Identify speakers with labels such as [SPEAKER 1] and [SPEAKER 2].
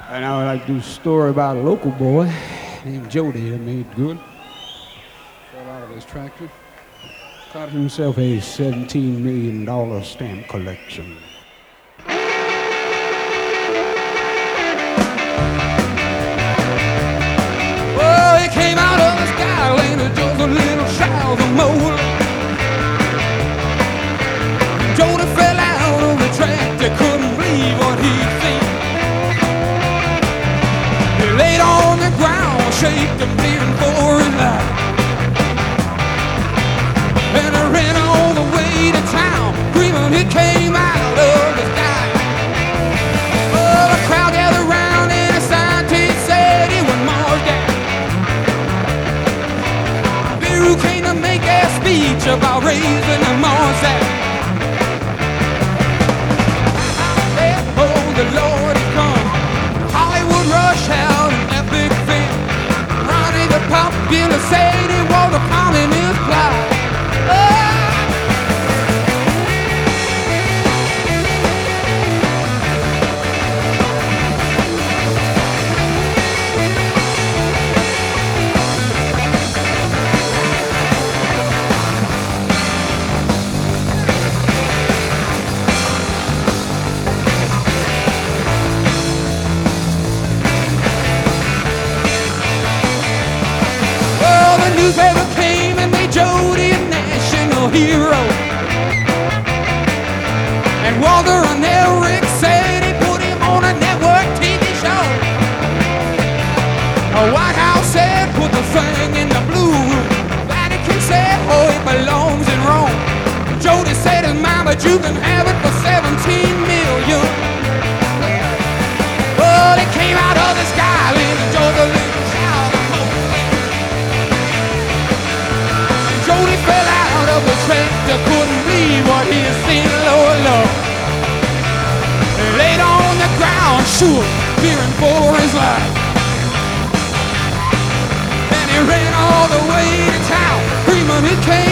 [SPEAKER 1] And I would like to do a story about a local boy named Jody that made good. Fell out of his tractor. Got himself a $17 million stamp collection.
[SPEAKER 2] Well, he came out of the sky, landed just a little shy of the mold. Jody fell out of the tractor, couldn't believe what he'd seen. He laid on the ground, shaking, fearing for his life. And I ran all the way to town, screaming it came out of the sky. Oh, the crowd gathered around and a scientist said he was Mars down. Beru came to make a speech about raising the Mars out. Oh, the Lord has come. Hollywood rush out an epic film. Ronnie the Popular said he was a communist plot. Newspaper came and made Jody a national hero. And Walter and Eric said he put him on a network TV show. The White House said put the thing in the blue room. Vatican said, oh, it belongs in Rome. Jody said his mom, but you can have it for 17 million. Well, it came out of the sky, little Jody. Jody fell out of the tractor, couldn't believe what he had seen, Lord, Lord. He laid on the ground, sure, fearing for his life. And he ran all the way to town, screaming it came